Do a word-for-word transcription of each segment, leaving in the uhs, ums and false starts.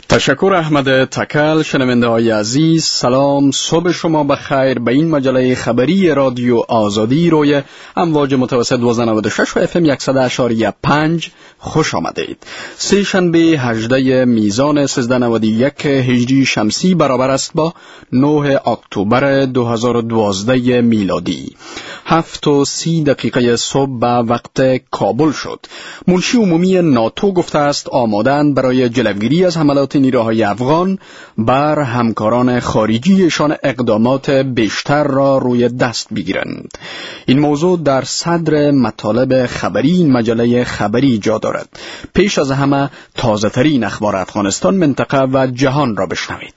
تشکر احمد تکل. شنونده های عزیز، سلام، صبح شما بخیر. به این مجله خبری رادیو آزادی روی امواج متوسط دویست و نود و شش و اف ام صد و پنج خوش آمدید. سه شنبه هجدهم میزان سیزده نود و یک هجری شمسی برابر است با نه اکتبر دو هزار و دوازده میلادی. هفت و سی دقیقه صبح به وقت کابل شد. منشی عمومی ناتو گفته است آماده‌اند برای جلوگیری از حملات نیروهای افغان بر همکاران خارجیشان اقدامات بیشتر را روی دست بگیرند. این موضوع در صدر مطالب خبری این مجله خبری جا دارد. پیش از همه تازه ترین اخبار افغانستان، منطقه و جهان را بشنوید.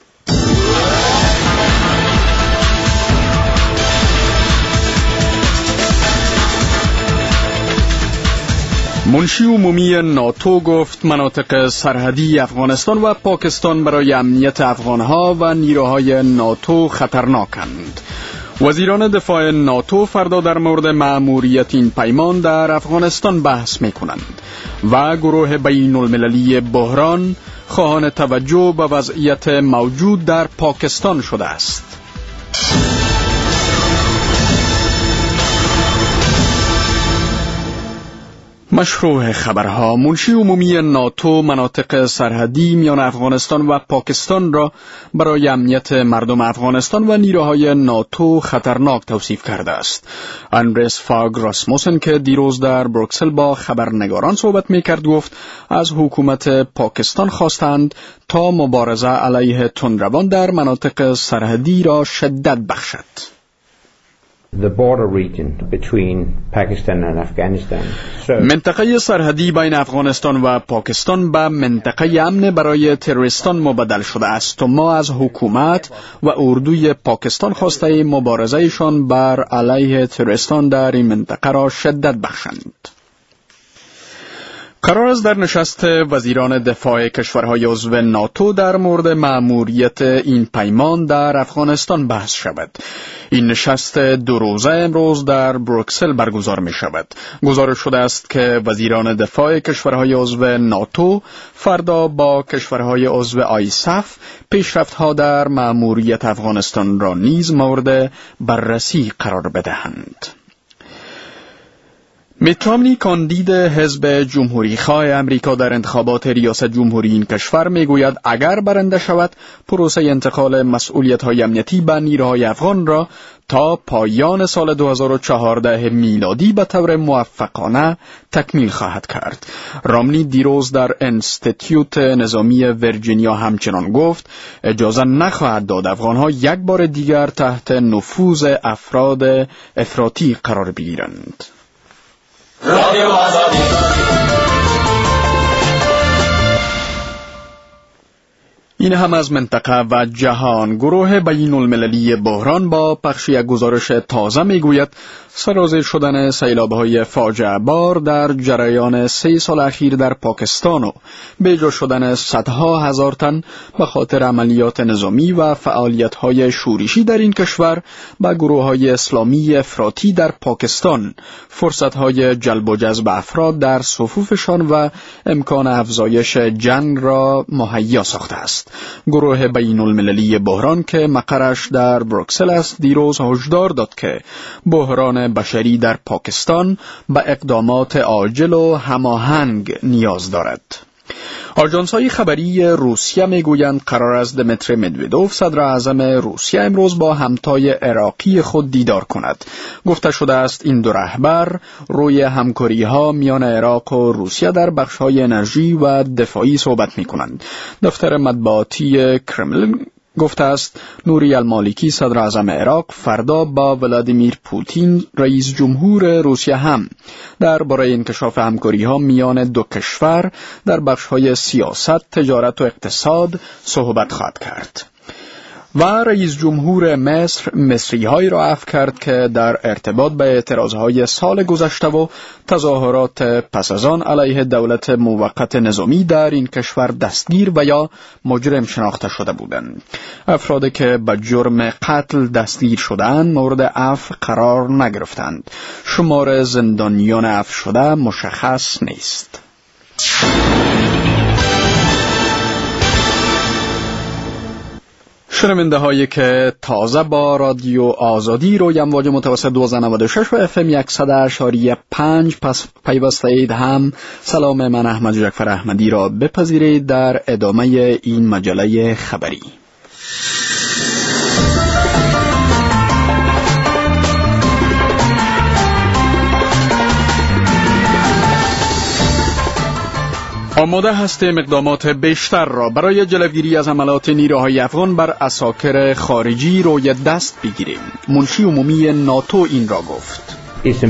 منشی عمومی ناتو گفت مناطق سرحدی افغانستان و پاکستان برای امنیت افغانها و نیروهای ناتو خطرناکند. وزیران دفاع ناتو فردا در مورد مأموریت این پیمان در افغانستان بحث می‌کنند و گروه بین المللی بحران خواهان توجه به وضعیت موجود در پاکستان شده است. مشروع خبرها. منشی عمومی ناتو مناطق سرحدی میان افغانستان و پاکستان را برای امنیت مردم افغانستان و نیروهای ناتو خطرناک توصیف کرده است. اندرس فاگ راسموسن که دیروز در بروکسل با خبرنگاران صحبت میکرد گفت از حکومت پاکستان خواستند تا مبارزه علیه تندروان در مناطق سرحدی را شدت بخشد. The border region between Pakistan and Afghanistan. So, منطقه سرحدی بین افغانستان و پاکستان به منطقه امن برای تروریستان مبدل شده است و ما از حکومت و اردوی پاکستان خواسته مبارزهشان بر علیه تروریستان در این منطقه را شدت بخشند. قرار است در نشست وزیران دفاع کشورهای عضو ناتو در مورد مأموریت این پیمان در افغانستان بحث شود. این نشست دو روزه امروز در بروکسل برگزار می شود. گزارش شده است که وزیران دفاع کشورهای عضو ناتو فردا با کشورهای عضو آیساف پیشرفت‌ها در مأموریت افغانستان را نیز مورد بررسی قرار بدهند. میت رامنی کاندید حزب جمهوری خواه امریکا در انتخابات ریاست جمهوری این کشور میگوید اگر برنده شود پروسه انتقال مسئولیت‌های امنیتی به نیروهای افغان را تا پایان سال دو هزار و چهارده میلادی به طور موفقانه تکمیل خواهد کرد. رامنی دیروز در انستیتیوت نظامی ویرجینیا همچنان گفت اجازه نخواهد داد افغانها یک بار دیگر تحت نفوذ افراد افراطی قرار بگیرند. رادیو آزادی. این هم از منطقه و جهان. گروه بین المللی بحران با پخش یک گزارش تازه میگوید سرازیر شدن سیلاب‌های فاجعه بار در جریان سه سال اخیر در پاکستان و بیجا شدن صدها هزار تن به خاطر عملیات نظامی و فعالیت‌های شورشی در این کشور به گروه‌های اسلامی افراطی در پاکستان فرصت‌های جلب و جذب افراد در صفوفشان و امکان افزایش جنگ را مهیا ساخته است. گروه بین المللی بحران که مقرش در بروکسل است دیروز هشدار داد که بحران بشری در پاکستان به اقدامات عاجل و هماهنگ نیاز دارد. آژانس‌های خبری روسیه میگویند قرار است دمیتری مدودوف صدر اعظم روسیه امروز با همتای عراقی خود دیدار کند. گفته شده است این دو رهبر روی همکاری‌ها میان عراق و روسیه در بخش‌های انرژی و دفاعی صحبت می‌کنند. دفتر مطبوعاتی کرملین گفته است نوری المالکی صدر اعظم عراق فردا با ولادیمیر پوتین رئیس جمهور روسیه هم درباره انکشاف همکاری‌ها میان دو کشور در بخش‌های سیاست، تجارت و اقتصاد صحبت خواهد کرد. و رئیس جمهور مصر مصری‌هایی را عفو کرد که در ارتباط به اعتراضهای سال گذشته و تظاهرات پس از آن علیه دولت موقت نظامی در این کشور دستگیر و یا مجرم شناخته شده بودند. افرادی که به جرم قتل دستگیر شدند مورد عفو قرار نگرفتند. شمار زندانیان عفو شده مشخص نیست. شنونده هایی که تازه با رادیو آزادی روی امواج متوسط دویست و نود و شش و اف ام صد اشاری پنج پس پیوسته اید، هم سلام من احمد جعفر احمدی را بپذیرید در ادامه این مجله خبری. آماده هستیم اقدامات بیشتر را برای جلوگیری از حملات نیروهای افغان بر عساکر خارجی روی دست بگیریم. منشی عمومی ناتو این را گفت.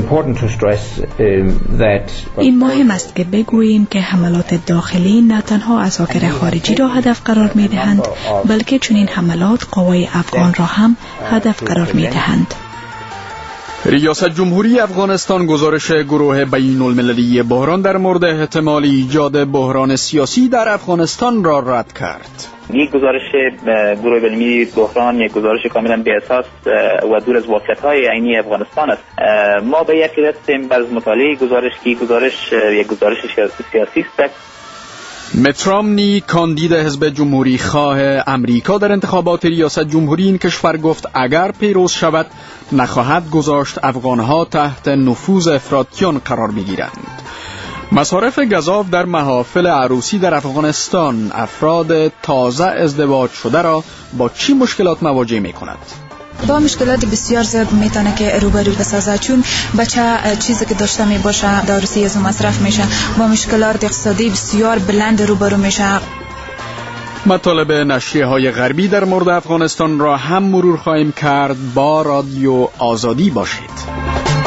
این مهم است که بگوییم که حملات داخلی نه تنها عساکر خارجی را هدف قرار می دهند، بلکه چنین حملات قوای افغان را هم هدف قرار می دهند. ریاست جمهوری افغانستان گزارش گروه بین المللی بحران در مورد احتمال ایجاد بحران سیاسی در افغانستان را رد کرد. یک گزارش گروه بین المللی بحران یک گزارش کاملا بی اساس و دور از واقعیت‌های عینی افغانستان است. ما به یقین هستیم از مطالعه گزارش که گزارش یک گزارش سیاسی است. مت رامنی کاندید حزب جمهوری خواه امریکا در انتخابات ریاست جمهوری این کشور گفت اگر پیروز شود نخواهد گذاشت افغانها تحت نفوذ افراطیان قرار بگیرند. مصارف گزاف در محافل عروسی در افغانستان افراد تازه ازدواج شده را با چی مشکلات مواجه می کند؟ با مشکلات بسیار زیاد میتونه که روبرو بسازه، چون بچه چیزی که داشته می باشه در عروسی از مصرف میشه، با مشکلات اقتصادی بسیار بلند روبرو میشه. مطالب نشریه های غربی در مورد افغانستان را هم مرور خواهیم کرد. با رادیو آزادی باشید.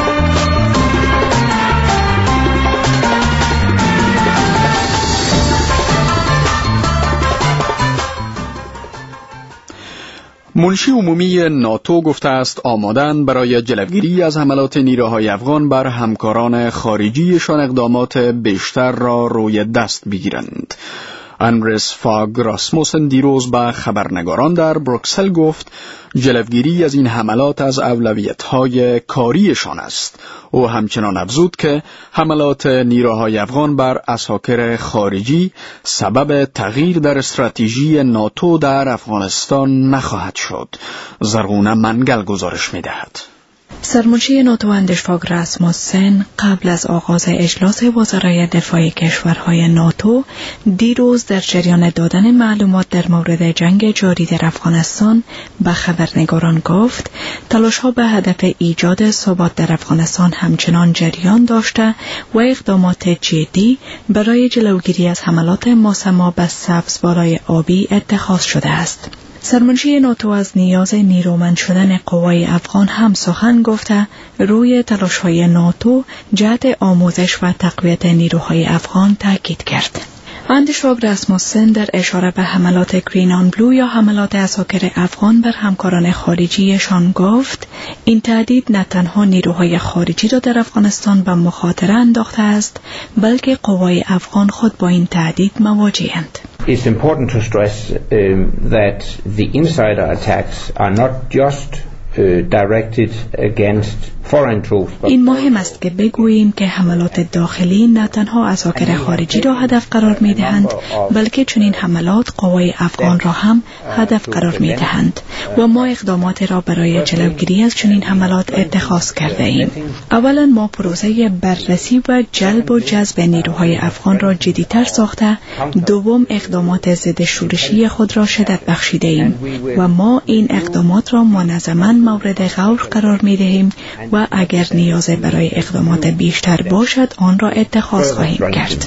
منشی عمومی ناتو گفته است آمادن برای جلوگیری از حملات نیروهای افغان بر همکاران خارجیشان اقدامات بیشتر را روی دست بگیرند. اندرس فاگ راسموسن دیروز به خبرنگاران در بروکسل گفت جلوگیری از این حملات از اولویت‌های کاریشان است. او همچنان افزود که حملات نیروهای افغان بر عساکر خارجی سبب تغییر در استراتژی ناتو در افغانستان نخواهد شد. زرغونه منگل گزارش می‌دهد. سرمنشی ناتو اندرس فاگ راسموسن قبل از آغاز اجلاس وزرای دفاع کشورهای ناتو دیروز در جریان دادن معلومات در مورد جنگ جاری در افغانستان به خبرنگاران گفت تلاش‌ها به هدف ایجاد ثبات در افغانستان همچنان جریان داشته و اقدامات جدی برای جلوگیری از حملات ماسما به سبزوارای آبی اتخاذ شده است. سرمنشی ناتو از نیاز نیرومند شدن قوای افغان هم سخن گفته روی تلاش‌های ناتو جهت آموزش و تقویت نیروهای افغان تاکید کرد. اندرس فاگ راسموسن در اشاره به حملات گرین آن بلو یا حملات عساکر افغان بر همکاران خارجیشان گفت این تهدید نه تنها نیروهای خارجی را در افغانستان به مخاطره انداخته است، بلکه قوای افغان خود با این تهدید مواجه‌اند. It's important to stress um, that the insider attacks are not just uh, directed against foreign troops. این مهم است که بگوییم که حملات داخلی نه تنها عساکر خارجی را هدف قرار می دهند، بلکه چنین حملات قوای افغان را هم هدف قرار می دهند و ما اقدامات را برای جلوگیری از چنین حملات اتخاذ کرده ایم. اولا ما پروسه بررسی و جلب و جذب نیروهای افغان را جدی‌تر ساخته، دوم اقدامات ضد شورشی خود را شدت بخشیده ایم و ما این اقدامات را منظما مورد غور قرار می دهیم و اگر نیاز برای اقدامات بیشتر باشد آن را اتخاذ خواهیم کرد.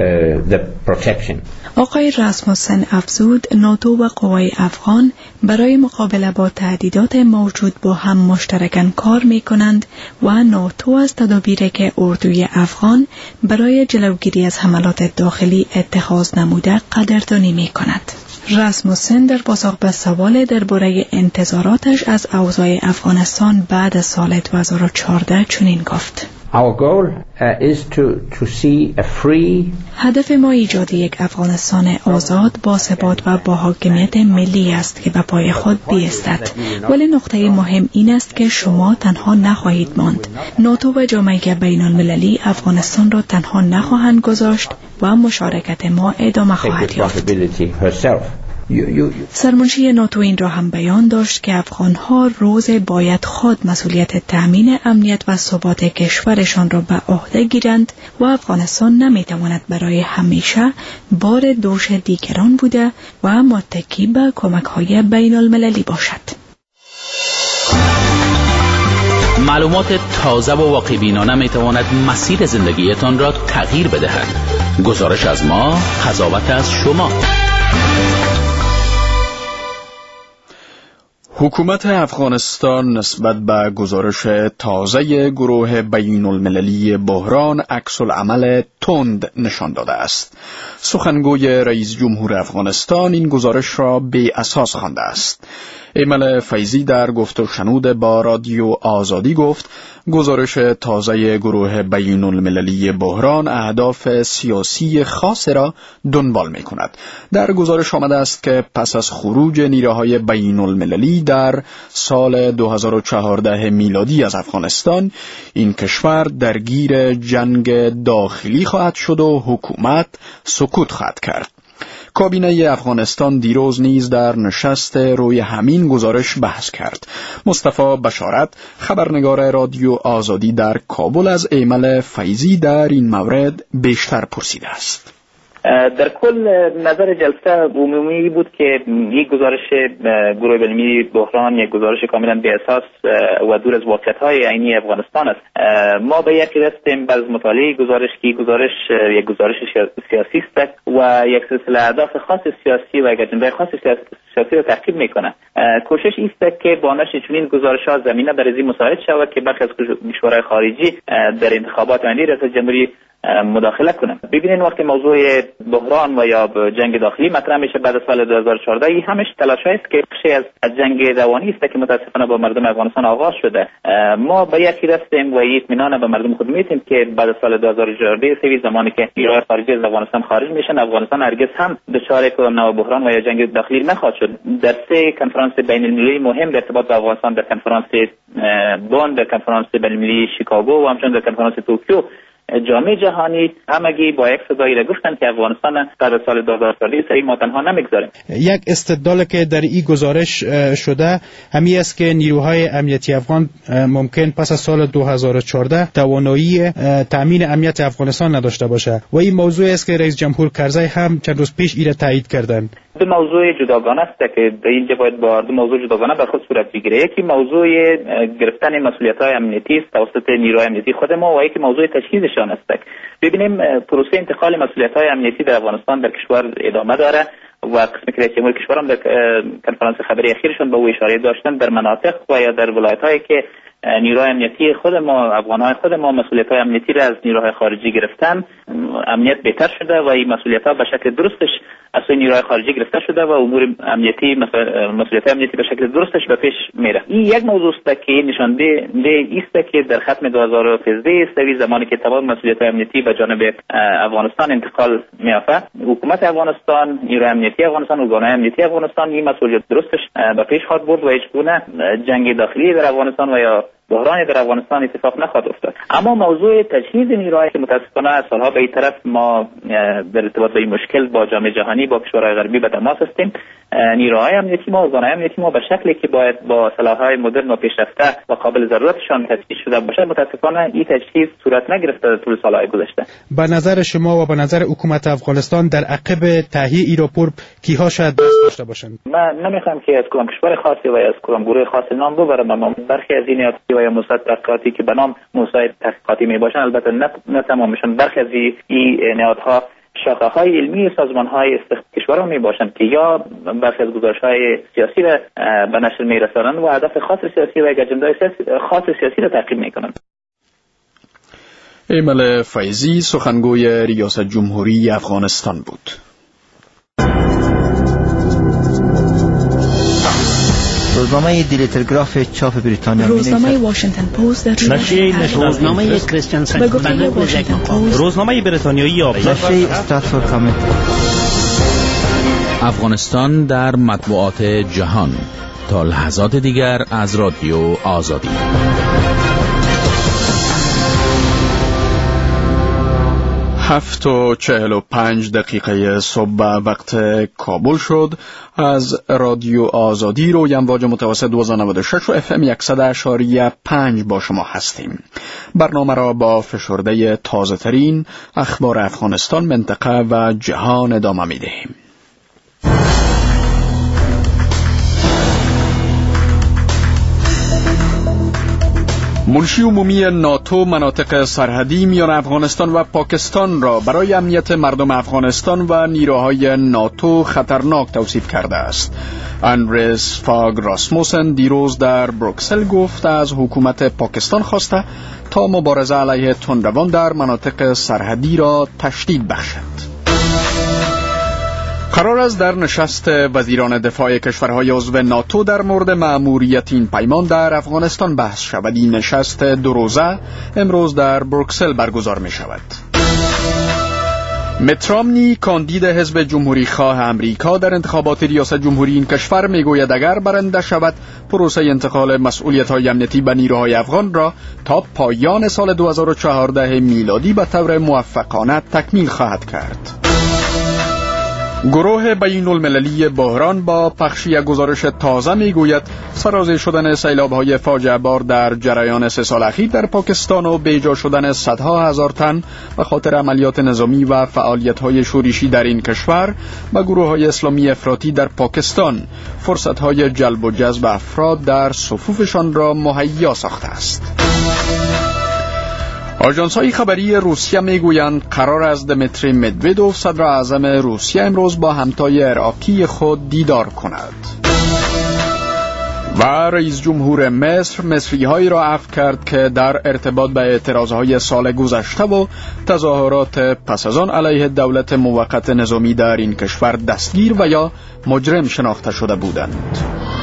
آقای راسموسن افزود ناتو و قوای افغان برای مقابله با تهدیدات موجود با هم مشترکاً کار می کنند و ناتو از تدابیری که اردوی افغان برای جلوگیری از حملات داخلی اتخاذ نموده قدردانی می کند. راسموسن در پاسخ به سوال درباره انتظاراتش از اوضاع افغانستان بعد از سال دو هزار و چهارده چنین گفت: Our goal uh, is to to see a free هدف ما ایجاد یک افغانستان آزاد، با ثبات و با حاکمیت ملی است که به پای خود بیستد. ولی نقطه مهم این است که شما تنها نخواهید ماند. ناتو و جامعه بین المللی افغانستان را تنها نخواهند گذاشت و مشارکت ما ادامه خواهد یافت. سرمنشی ناتو این را هم بیان داشت که افغانها روز باید خود مسئولیت تأمین امنیت و ثبات کشورشان را به عهده گیرند و افغانستان نمیتواند برای همیشه بار دوش دیگران بوده و متکی به کمک‌های بین المللی باشد. معلومات تازه و واقع بینانه می تواند مسیر زندگیتان را تغییر بدهد. گزارش از ما، قضاوت از شما. حکومت افغانستان نسبت به گزارش تازه گروه بین المللی بحران عکس العمل تند نشان داده است. سخنگوی رئیس جمهور افغانستان این گزارش را بی اساس خوانده است. ایمن فیضی در گفت و شنود با رادیو آزادی گفت گزارش تازه گروه بین المللی بحران اهداف سیاسی خاص را دنبال می کند. در گزارش آمده است که پس از خروج نیروهای بین المللی در سال دو هزار و چهارده میلادی از افغانستان، این کشور درگیر جنگ داخلی خواهد شد و حکومت سکوت خواهد کرد. کابینه افغانستان دیروز نیز در نشست روی همین گزارش بحث کرد. مصطفی بشارت، خبرنگار رادیو آزادی در کابل، از ایمن فیضی در این مورد بیشتر پرسیده است. در کل نظر جلسه عمومی بود که یک گزارش گروه بین المللی بحران یک گزارش کاملا بی اساس و دور از واقعیت‌های عینی افغانستان است. ما به یک رسیم بعد از مطالعه گزارش که گزارش یک گزارش سیاسی است و یک سلسله اهداف خاص سیاسی و یک اجنده خاص سیاسی را تعقیب میکنه. کوشش است که با نشر چنین گزارش‌ها زمینه برای مساعد شود که برخی از کشورهای خارجی در انتخابات آینده ریاست جمهوری مداخله کنند. ببینید وقتی موضوع بحران و یا جنگ داخلی مطرح میشه بعد از سال دو هزار و چهارده، این همش تلاش است که بخشی از جنگ روانی است که متاسفانه با مردم افغانستان آغاز شده. ما به یکی رسیدیم و اطمینان به مردم خود میتیم که بعد از سال دو هزار و چهارده سوی زمانی که نیروهای خارجی از افغانستان خارج میشن، افغانستان هرگز هم دچار یک نوع بحران و یا جنگ داخلی نخواهد شد. در سه کنفرانس بین المللی مهم در ارتباط با افغانستان، در کنفرانس بن، در کنفرانس بین المللی شیکاگو و همچنین در کنفرانس توکیو، جامعه جهانی همگی با یک صدایی را گفتند که افغانستان در سال دو هزار و چهارده سری ما تنها نمیگذاریم. یک استدلال که در این گزارش شده همین است که نیروهای امنیتی افغان ممکن پس از سال دو هزار و چهارده توانایی تامین امنیت افغانستان نداشته باشه و این موضوع است که رئیس جمهور کرزی هم چند روز پیش این را تایید کردند. دو موضوع جداگانه است که در اینجا باید با دو موضوع جداگانه برخورد صورت بگیره. یکی موضوع گرفتن مسئولیت‌های امنیتی است توسط نیروهای امنیتی خود ما و یکی موضوع تجهیزشان است. ببینیم پروسه انتقال مسئولیت‌های امنیتی در افغانستان در کشور ادامه داره و قسم که رئیس جمهور کشور هم در کنفرانس خبری اخیرشون به او اشاره داشتن در مناطق و یا در ولایت‌هایی که نیروهای امنیتی خود ما، افغان‌های خود ما مسئولیت‌های امنیتی را از نیروهای خارجی گرفتن، امنیت بهتر شده و این مسئولیت‌ها به شکل درستش از سوی نیروهای خارجی گرفته شده و امور امنیتی مسئولیت امنیتی به شکل درستش به پیش میره. این یک موضوع است که نشانده است که در ختم دو هزار و سیزده سوی زمانی که تمام مسئولیت امنیتی به جانب افغانستان انتقال می‌یافت، حکومت افغانستان، نیروهای امنیتی افغانستان، ارگان‌های امنیتی افغانستان این مسئولیت درستش به پیش خواهد برد و هیچ گونه جنگ داخلی در افغانستان و یا بحرانی در افغانستان اتفاق نخواهد افتاد. اما موضوع تجهیز نیروهای که متاسفانه از سالها به این طرف ما در ارتباط با این مشکل با جامعه جهانی، با کشورهای غربی به تماس هستیم. نیروهای امنیتی ما، ارگان‌های امنیتی ما به شکلی که باید با سلاح‌های مدرن و پیشرفته و قابل ضرورتشان تجهیز شده باشه، متاسفانه این تجهیز صورت نگرفته در طول سال‌های گذشته. به نظر شما و به نظر حکومت افغانستان در عقب تهیه این راپور کی‌ها شاید دست داشته باشند؟ من نمی‌خوام که از کدام کشور خاصی و از کدام گروه خاصی نام ببرم، اما برخی از این و یا موسسات تحقیقاتی که به نام موسسات تحقیقاتی میباشند، البته نه, نه تمامشون، برخی از این نهادها شاخه‌های علمی سازمان‌های کشورها میباشند که یا برخی از گزارش‌های سیاسی را به نشر میرسانند و هدف خاص سیاسی و اجنده خاص سیاسی را تعقیب میکنند. ایمن فیضی، سخنگوی ریاست جمهوری افغانستان بود. روزنامه دیلی تلگراف چاپ بریتانیا، روزنامه واشنگتن پست، روزنامه کریستیان سنت، روزنامه بریتانیایی آب، نشریه استراتفورد کامنت. افغانستان در مطبوعات جهان. تا لحظات دیگر از رادیو آزادی. هفت و چهل و پنج دقیقه صبح وقت کابل شد. از رادیو آزادی روی امواج متوسط دویست و نود و شش و اف ام صد اشاری پنج با شما هستیم. برنامه را با فشرده تازه ترین اخبار افغانستان، منطقه و جهان ادامه می دهیم. منشی عمومی ناتو مناطق سرحدی میان افغانستان و پاکستان را برای امنیت مردم افغانستان و نیروهای ناتو خطرناک توصیف کرده است. اندرس فاگ راسموسن دیروز در بروکسل گفت از حکومت پاکستان خواسته تا مبارزه علیه تندروان در مناطق سرحدی را تشدید بخشد. قرار است در نشست وزیران دفاع کشورهای عضو ناتو در مورد مأموریت این پیمان در افغانستان بحث شود. این نشست دو روزه امروز در بروکسل برگزار می شود. میت رامنی کاندید حزب جمهوری خواه امریکا در انتخابات ریاست جمهوری این کشور می گوید اگر برنده شود پروسه انتقال مسئولیت‌های امنیتی به نیروهای افغان را تا پایان سال دو هزار و چهارده میلادی به طور موفقانه تکمیل خواهد کرد. گروه بین المللی بحران با پخش یک گزارش تازه میگوید سرازیر شدن سیلاب‌های فاجعه بار در جریان سه سال اخیر در پاکستان و بیجا شدن صدها هزار تن به خاطر عملیات نظامی و فعالیت‌های شورشی در این کشور و گروه‌های اسلامی افراطی در پاکستان فرصت‌های جلب و جذب افراد در صفوفشان را مهیا ساخته است. آژانس‌های خبری روسیه میگویند قرار است دمیتری مدودوف صدر اعظم روسیه امروز با همتای عراقی خود دیدار کند. و رئیس جمهور مصر مصری‌هایی را عفو کرد که در ارتباط به اعتراضهای سال گذشته و تظاهرات پس از آن علیه دولت موقت نظامی در این کشور دستگیر و یا مجرم شناخته شده بودند.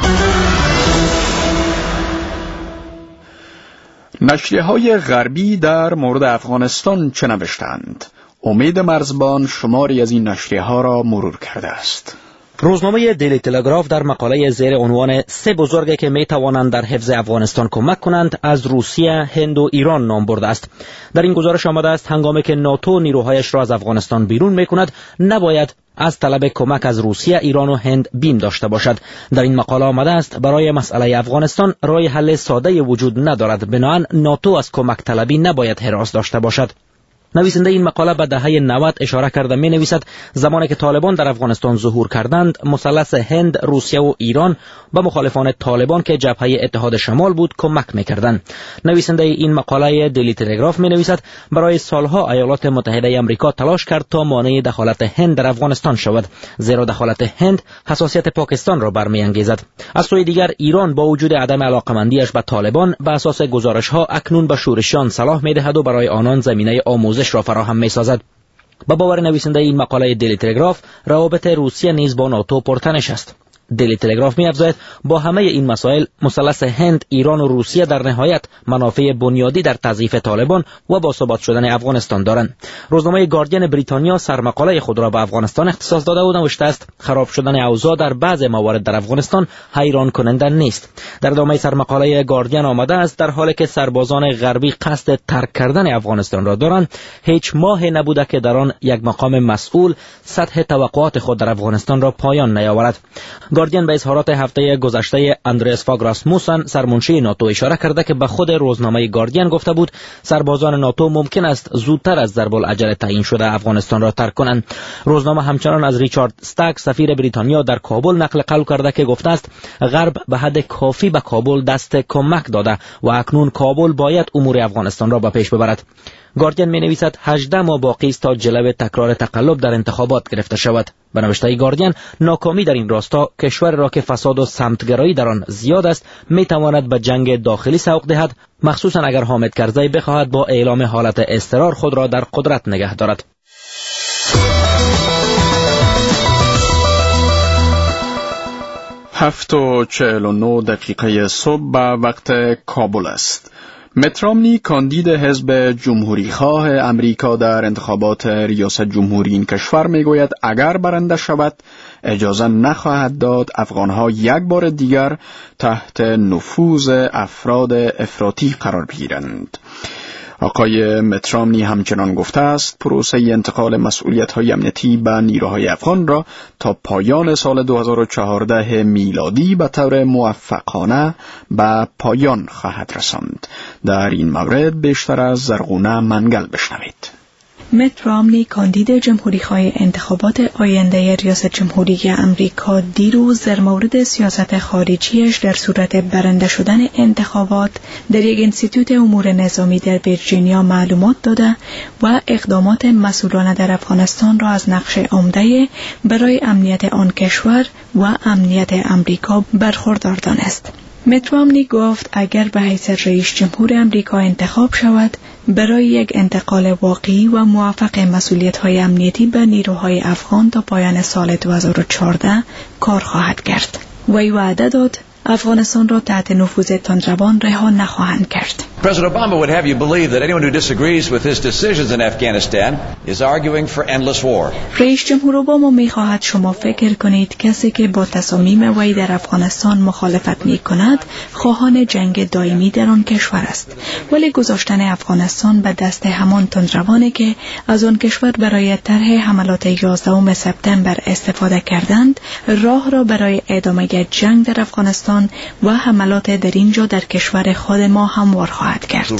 نشریه‌های غربی در مورد افغانستان چه نوشتند؟ امید مرزبان شماری از این نشریه‌ها را مرور کرده است. روزنامه دیلی تلگراف در مقاله زیر عنوان سه بزرگی که می توانند در حفظ افغانستان کمک کنند از روسیه، هند و ایران نام برده است. در این گزارش آمده است هنگامی که ناتو نیروهایش را از افغانستان بیرون می کند نباید از طلب کمک از روسیه، ایران و هند بیم داشته باشد. در این مقاله آمده است برای مسئله افغانستان راه حل ساده وجود ندارد، بنابراین ناتو از کمک طلبی نباید هراس داشته باشد. نویسنده این مقاله به دهه نود اشاره کرده می نویسد زمانی که طالبان در افغانستان ظهور کردند مثلث هند، روسیه و ایران به مخالفان طالبان که جبهه اتحاد شمال بود کمک می کردند. نویسنده این مقاله دیلی تلگراف می نویسد برای سالها ایالات متحده آمریکا تلاش کرد تا مانع دخالت هند در افغانستان شود، زیرا دخالت هند حساسیت پاکستان را برمیانگیزد. از سوی دیگر ایران با وجود عدم علاقمندیش به طالبان به اساس گزارش ها اکنون به شورشیان صلاح می دهد و برای آنان زمینه آموزش را فراهم می سازد. با باور نویسنده این مقاله دیلی تلگراف روابط روسیه نیز با ناتو پرتنش است. دیلی تلگراف می افزاید با همه این مسائل مثلث هند، ایران و روسیه در نهایت منافع بنیادی در تضعیف طالبان و باثبات شدن افغانستان دارند. روزنامه گاردین بریتانیا سرمقاله خود را به افغانستان اختصاص داده و نوشته است خراب شدن اوضاع در بعض موارد در افغانستان حیران کننده نیست. در ادامه سرمقاله گاردین آمده است در حالی که سربازان غربی قصد ترک کردن افغانستان را دارند، هیچ ماه نبوده که در آن یک مقام مسئول سطح توقعات خود در افغانستان را پایان نیاورد. گاردین به اظهارات هفته گذشته اندرس فاگ راسموسن سرمنشی ناتو اشاره کرده که به خود روزنامه گاردین گفته بود سربازان ناتو ممکن است زودتر از ضرب العجله تعیین شده افغانستان را ترک کنند. روزنامه همچنان از ریچارد استاک سفیر بریتانیا در کابل نقل قول کرده که گفته است غرب به حد کافی به کابل دست کمک داده و اکنون کابل باید امور افغانستان را به پیش ببرد. گاردین می نویسد هجده ماه باقی است تا جلوه تکرار تقلب در انتخابات گرفته شود. به نوشته گاردین ناکامی در این راستا کشور را که فساد و سمتگرایی در آن زیاد است می تواند به جنگ داخلی سوق دهد، مخصوصا اگر حامد کرزی بخواهد با اعلام حالت اضطرار خود را در قدرت نگه دارد. هفت و چهل و نه دقیقه صبح به وقت کابل است. میت رامنی کاندید حزب جمهوری خواه امریکا در انتخابات ریاست جمهوری این کشور میگوید اگر برنده شود اجازه نخواهد داد افغانها یک بار دیگر تحت نفوذ افراد افراطی قرار بگیرند. آقای مترامنی همچنان گفته است پروسه انتقال مسئولیت‌های امنیتی به نیروهای افغان را تا پایان سال دو هزار و چهارده میلادی به طور موفقانه به پایان خواهد رساند. در این مورد بیشتر از زرغونه منگل بشنوید. مت رامنی کاندید جمهوری‌خواه انتخابات آینده ریاست جمهوری امریکا دیروز در مورد سیاست خارجیش در صورت برنده شدن انتخابات در یک انستیتوت امور نظامی در ویرجینیا معلومات داده و اقدامات مسئولان در افغانستان را از نقش عمده برای امنیت آن کشور و امنیت امریکا برخوردار دانست. مت رامنی گفت اگر به حیث رئیس جمهور امریکا انتخاب شود برای یک انتقال واقعی و موفق مسئولیت‌های امنیتی به نیروهای افغان تا پایان سال دو هزار و چهارده کار خواهد کرد. وی وعده داد افغانستان را تحت نفوذ تندروان رها نخواهند کرد. President Obama would have you believe that anyone who disagrees with his decisions in Afghanistan is arguing for endless war. رئیس جمهور اوباما می‌خواهد شما فکر کنید کسی که با تصامیم وی در افغانستان مخالفت می‌کند خواهان جنگ دائمی در آن کشور است، ولی گذاشتن افغانستان به دست همان تندروانی که از آن کشور برای طرح حملات یازدهم سپتامبر استفاده کردند راه را برای ادامه جنگ در افغانستان و حملات در اینجا در کشور خود ما هموار خواهد کرد.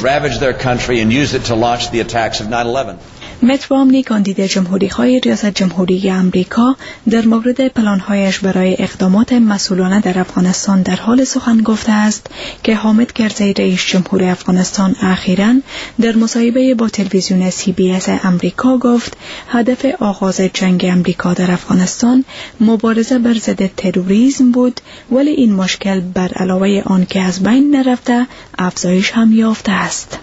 مت رامنی کاندید جمهوری‌خواه ریاست جمهوری امریکا در مورد پلان‌هایش برای اقدامات مسئولانه در افغانستان در حال سخن گفته است که حامد کرزی رئیس جمهور افغانستان اخیراً در مصاحبه با تلویزیون سی بی اس امریکا گفت هدف آغاز جنگ امریکا در افغانستان مبارزه بر ضد تروریسم بود، ولی این مشکل بر علاوه آن که از بین نرفته افزایش هم یافته است.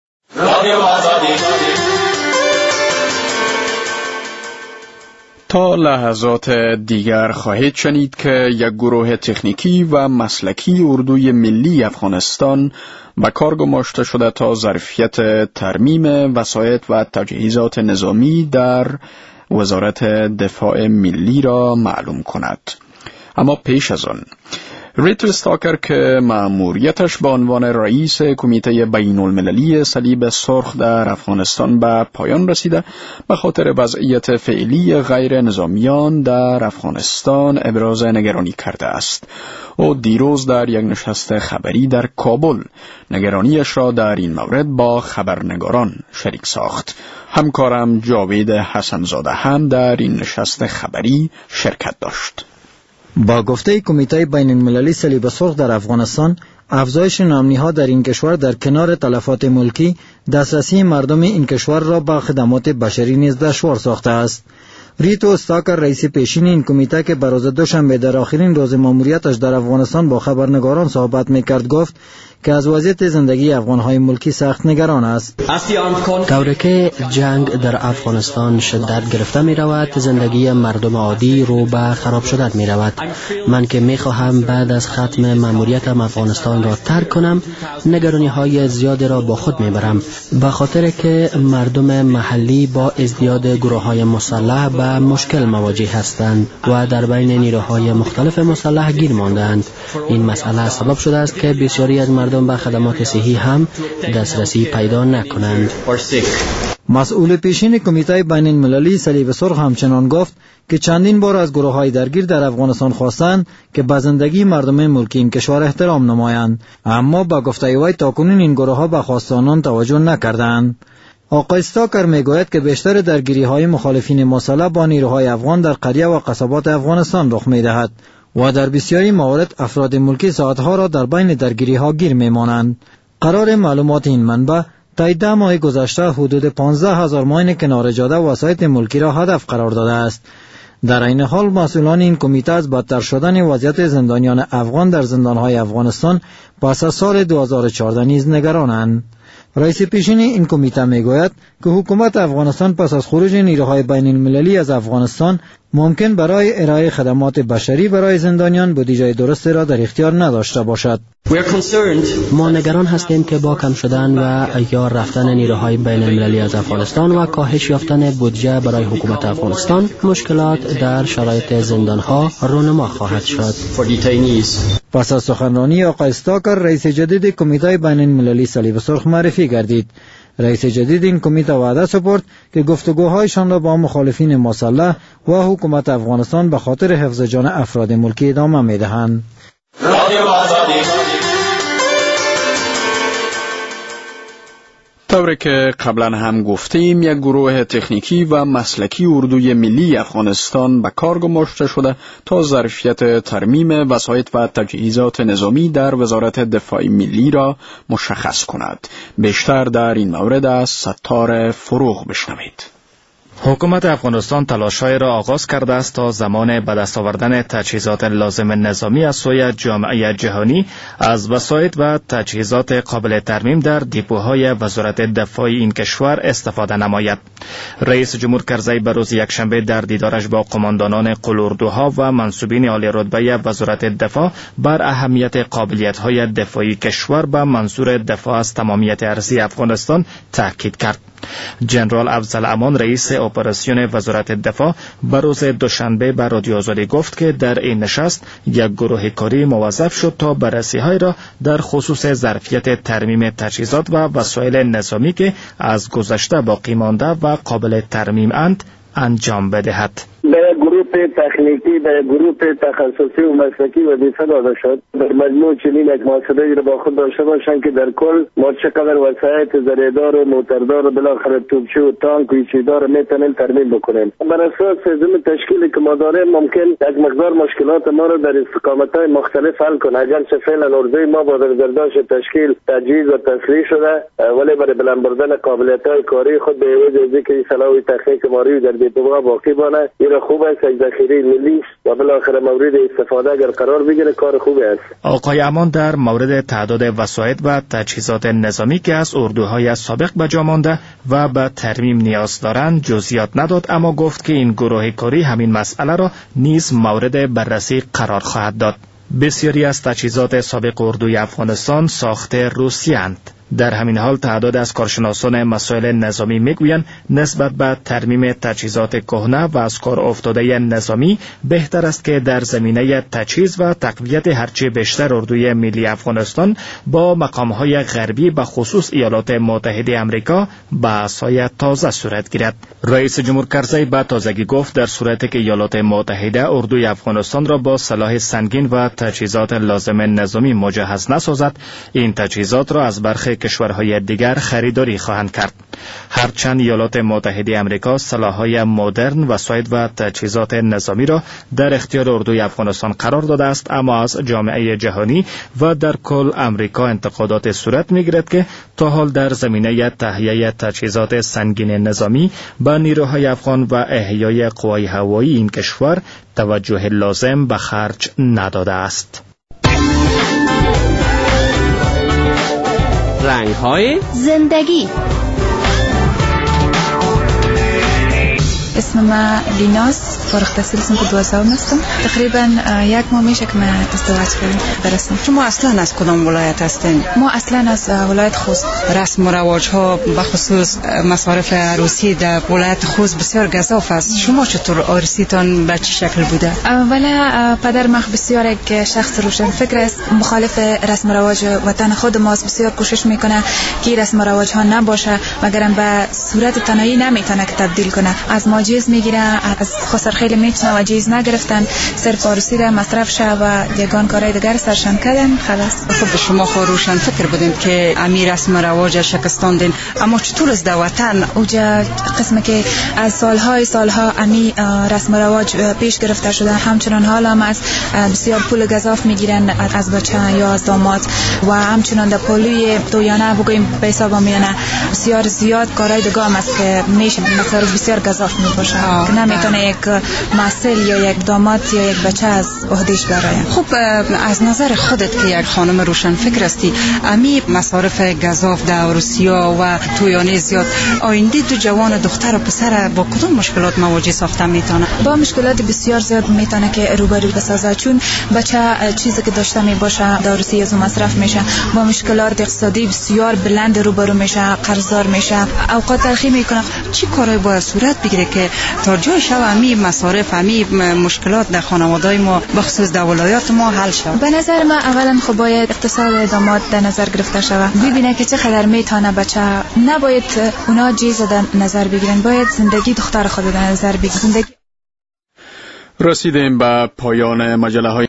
تا لحظات دیگر خواهید شنید که یک گروه تکنیکی و مسلکی اردوی ملی افغانستان به کار گماشته شده تا ظرفیت ترمیم وسایط و تجهیزات نظامی در وزارت دفاع ملی را معلوم کند. اما پیش از آن ریت استاکر که مأموریتش به عنوان رئیس کمیته بین المللی صلیب سرخ در افغانستان به پایان رسیده به خاطر وضعیت فعلی غیر نظامیان در افغانستان ابراز نگرانی کرده است. او دیروز در یک نشست خبری در کابل نگرانیش را در این مورد با خبرنگاران شریک ساخت. همکارم جاوید حسنزاده هم در این نشست خبری شرکت داشت. با گفته کمیته بین المللی صلیب سرخ در افغانستان، افزایش ناامنی‌ها در این کشور در کنار تلفات ملکی، دسترسی مردم این کشور را با خدمات بشری نیز دشوار ساخته است. ریتو استاکر رئیس پیشین این کمیته که بروز دوشنبه در آخرین روز ماموریتش در افغانستان با خبرنگاران صحبت می‌کرد گفت که از وضعیت زندگی افغان‌های ملکی سخت نگران است. طوری که جنگ در افغانستان شدت گرفته می رود، زندگی مردم عادی رو به خراب شدن می رود. من که می خواهم بعد از ختم مأموریتم افغانستان را ترک کنم، نگرانی های زیادی را با خود می برم، به خاطر که مردم محلی با ازدیاد گروه های مسلح به مشکل مواجه هستند و در بین نیروهای مختلف مسلح گیر ماندند. این مسئله سبب شده است که بسیاری از مردم به خدمات صحی هم دسترسی پیدا نکنند. مسئول پیشین کمیته بین المللی صلیب سرخ همچنان گفت که چندین بار از گروه‌های درگیر در افغانستان خواستند که به زندگی مردم ملکی این کشور احترام نمایند، اما با گفته وی تاکنون این گروه‌ها به خواست آنان توجه نکردند. آقای استاکر میگوید که بیشتر درگیری‌های مخالفین مسلح با نیروهای افغان در قریه و قصبات افغانستان رخ می‌دهد و در بسیاری موارد افراد ملکی ساعتها را در بین درگیری‌ها گیر می‌مانند. قرار معلومات این منبع تا ده ماه گذشته حدود پانزده هزار ماین کنار جاده وسایط ملکی را هدف قرار داده است. در این حال مسئولان این کمیته از بدتر شدن وضعیت زندانیان افغان در زندان‌های افغانستان پس از سال دو هزار و چهارده نیز نگرانند. رئیس پیشین این کمیته میگوید که حکومت افغانستان پس از خروج نیروهای بین المللی از افغانستان ممکن برای ارائه خدمات بشری برای زندانیان بودجه درستی را در اختیار نداشته باشد. ما نگران هستیم که با کم شدن و یا رفتن نیروهای بین المللی از افغانستان و کاهش یافتن بودجه برای حکومت افغانستان، مشکلات در شرایط زندانها رونما خواهد شد. پس از سخنرانی آقای استاکر، رئیس جدید کمیته بین المللی صلیب سرخ معرفی گردید. رئیس جدید این کمیته وعده سپرد که گفتگوهایشان را با مخالفین مسلح و حکومت افغانستان به خاطر حفظ جان افراد ملکی ادامه می‌دهند. طوری که قبلا هم گفتیم، یک گروه تکنیکی و مسلکی اردوی ملی افغانستان به کار گماشته شده تا ظرفیت ترمیم وسایط و تجهیزات نظامی در وزارت دفاع ملی را مشخص کند. بیشتر در این مورد از ستار فروغ بشنوید. حکومت افغانستان تلاش‌های را آغاز کرده است تا زمان به دست آوردن تجهیزات لازم نظامی از سوی جامعه جهانی از وسایط و تجهیزات قابل ترمیم در دیپوهای وزارت دفاع این کشور استفاده نماید. رئیس جمهور کرزی به روز یکشنبه در دیدارش با قماندانان قلوردوها و منصوبین عالی رتبه وزارت دفاع بر اهمیت قابلیت‌های دفاعی کشور به منظور دفاع از تمامیت ارضی افغانستان تاکید کرد. جنرال افضل امان رئیس اپراسیون وزارت دفاع به روز دوشنبه به رادیو آزادی گفت که در این نشست یک گروه کاری موظف شد تا بررسی‌های را در خصوص ظرفیت ترمیم تجهیزات و وسایل نظامی که از گذشته باقی مانده و قابل ترمیم اند انجام بدهد. به گروه تکنیکی، به گروه تخصصی و مسلکی وظیفه داده شد در مجموع چنین یک محاسبه‌ای را با خود داشته باشند که در کل ما چقدر وسایط ذره‌دار و موتردار و بالاخره توپچی و تانک و چیزدار میتونیم ترمیم بکنیم. بر اساس ضمن تشکیلی که ما داریم ممکن یک مقدار مشکلات ما را در استقامت‌های مختلف حل کنه. اگرچه فعلا ارزوی ما با برداشت تشکیل تجهیز و تسلیح شده، ولی برای بلند بردن قابلیت‌های کاری خود به وجه که صلاح تکنیک ماری در دیپوها باقی بانه خوب است. یک ذخیره ملی و بالاخره مورد استفاده اگر قرار بگیره کار خوبی است. آقای امان در مورد تعداد وسایط و تجهیزات نظامی که از اردوهای سابق به جا مانده و به ترمیم نیاز دارند جزئیات نداد، اما گفت که این گروه کاری همین مسئله را نیز مورد بررسی قرار خواهد داد. بسیاری از تجهیزات سابق اردوی افغانستان ساخته روسیه اند. در همین حال تعداد از کارشناسان مسائل نظامی میگویند نسبت به ترمیم تجهیزات کهنه و از کار افتاده نظامی بهتر است که در زمینه تجهیز و تقویت هرچه بیشتر اردوی ملی افغانستان با مقامهای غربی به خصوص ایالات متحده آمریکا بحث‌های تازه صورت گیرد. رئیس جمهور کرزی به تازگی گفت در صورتی که ایالات متحده اردوی افغانستان را با سلاح سنگین و تجهیزات لازم نظامی مجهز نسازد، این تجهیزات را از برخی کشورهای دیگر خریداری خواهند کرد. هرچند ایالات متحده آمریکا سلاح‌های مدرن، وسایط و تجهیزات نظامی را در اختیار اردوی افغانستان قرار داده است، اما از جامعه جهانی و در کل آمریکا انتقادات صورت می‌گیرد که تا حال در زمینه تهیه تجهیزات سنگین نظامی به نیروهای افغان و احیای قوای هوایی این کشور توجه لازم به خرج نداده است. رنگ‌های زندگی. اسم ما لیناس، فارغ التحصیل سنف دوازدهم هستم. تقریبا یک ماه میشه که من ازدواج کردم برسم. شما اصلا از کدام ولایت هستین؟ ما اصلا از ولایت خوست. رسم و رواج ها به خصوص مصارف عروسی در ولایت خوست بسیار گزاف است. شما چطور عروسیتان به چه شکل بوده؟ اولا پدر من بسیار یک شخص روشن فکر است، مخالف رسم و رواج وطن خود ماست. بسیار کوشش میکنه که رسم و رواج ها نباشه، مگرم به صورت تنهایی نمیتونه که تبدیل کنه. از ما جیز میگیره، از خسر خیلی میتونه و جیز نگرفتن، صرف عروسی را مصرف شه و یگان کارهای دیگر سرشان کردن. خلاص. خب شما خروشن فکر بودین که امیر رسم و رواج شکستاندین، اما چطور از وطن اوجا قسمه که از سالهای سالها امی رسم و رواج پیش گرفته شده، همچنان حالا هم از بسیار پول گزاف میگیرن از بچه یا از داماد و همچنان در پولوی دویانه بگویم به حساب میانه بسیار زیاد کارهای دیگه هم است که میشه مقدارش بسیار گزاف میباشه که نمیتونه یک مسئول یا یک داماد یا یک بچه از عهدهش برایم. خب از نظر خودت که یک خانم روشن فکر هستی، امی مصارف گزاف در عروسی‌ها و تویانه زیاد، آینده دو جوان دختر و پسر با کدام مشکلات مواجه ساخته میتونه؟ با مشکلات بسیار زیاد میتونه که روبرو بسازه، چون بچه چیزی که داشته میباشه در عروسی از مصرف میشه، با مشکلات اقتصادی بسیار بلند روبرو میشه، قرضدار میشه، اوقات تلخی میکنه. چی کارهای باید صورت بگیره که که تا جای شو امی مصارف امی مشکلات در خانواده‌های ما بخصوص در ولایات ما حل شود. به نظر من اولا خب باید اقتصاد داماد در نظر گرفته شود، ببینه که چقدر میتونه بچه، نباید اونا چیز در نظر بگیرن، باید زندگی دختر خود در نظر بگیرن. زندگی رسیدیم به پایان مجله های